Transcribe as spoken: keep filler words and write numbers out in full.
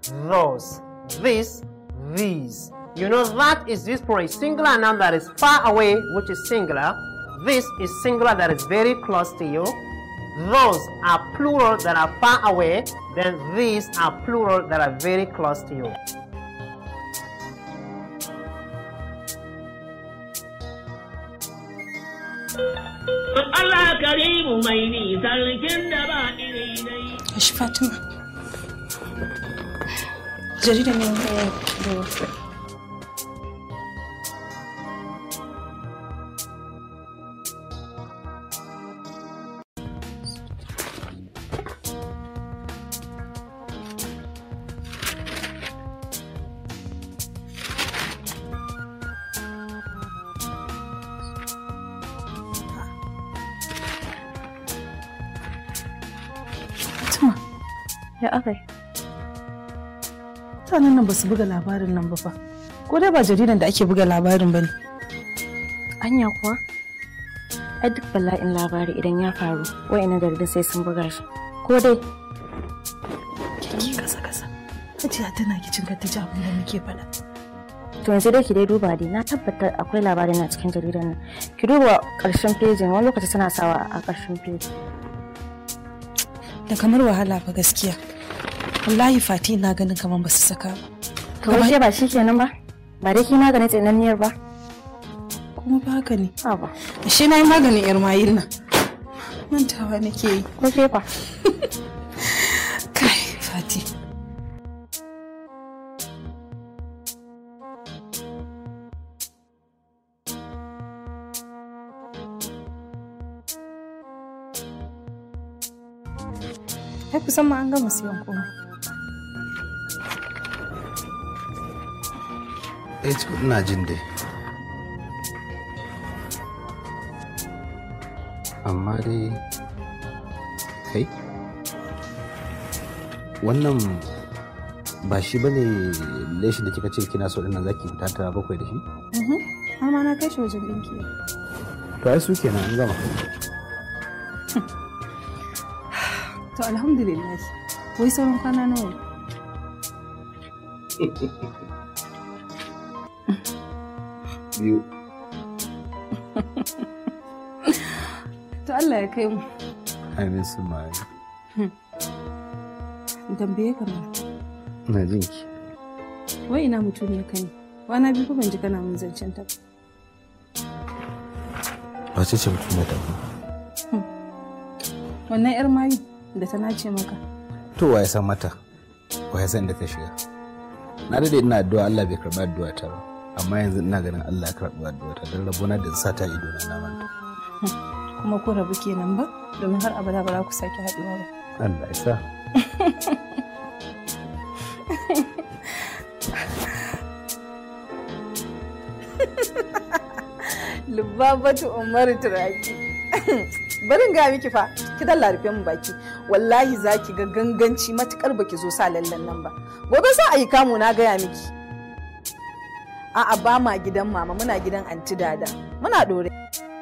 those, this, these. You know that is used for a singular noun that is far away, which is singular. This is singular that is very close to you. Those are plural that are far away. Then these are plural that are very close to you. Allah karimu mai ni sarkin da ba iri dai. Ashi Fatima. Jarida ne ya zo. Ya akai? Mutanen nan ba su buga labarin nan ba fa. Ko dai ba jaridan da ake buga labarin ba ne? Anya kuwa? Ai duk bala'in labari idan ya faru, wa'annan jaridun sai sun buga shi. Ko dai? Kiki kasa kasa. Hajiya tana kicin ka ta ji abin da muke faɗa. To yanzu dai ki dai duba dai, na tabbatar akwai labarin a cikin jaridan nan. Ki duba ƙarshen pejin, wani lokaci tana sawa a ƙarshen pejin. Da kamar wahala fa gaskiya. Wallahi Fati na ganin kamar ba su saka ba. To wace ba shi kenan ba? Ba dai ki maganin tsinanniyar ba? Kuma ba haka ne. A ba. Shi na yi maganin yar mayin nan. Mantawa nake yi. Ko ke fa? Kai Fati. Ai kusan ma an gama siyan komai. Eh, ina jin dai. Amma dai kai wannan ba shi bane leshin da kika ce kina so dinnan zaki tata bakwai da shi? Mhm. Amma na kai shi wajen dinki. To ai su kenan an gama. To alhamdulillah. Wai sauran kwana nawa? Biyu. To Allah ya kai mu. Amin su ma. Tambaye ka mana. Ina jin ki. Wai ina mutum ya kai. Wana biyu ko ban ji kana mun zancen ta. Wace ce mutum ya tafi? Wannan yar mayu da ta nace maka. To waye san mata? Waye san da ta shiga? Na dade ina addu'a Allah bai karba addu'a ta ba. Amma yanzu ina ganin Allah ya karba addu'a ta dan rabona da sa ta ido na na manta. Kuma ko rabu kenan ba? Domin har abada ba za ku sake haduwa ba. Allah ya sa. Lubabatu Umar Turaki. Barin ga miki fa, ki dalla rufe mu baki. Wallahi zaki ga ganganci matukar baki zo sa lallan nan ba. Gobe za a yi kamu na gaya miki. A'a ba ma gidan mama, muna gidan anti dada. Muna dore.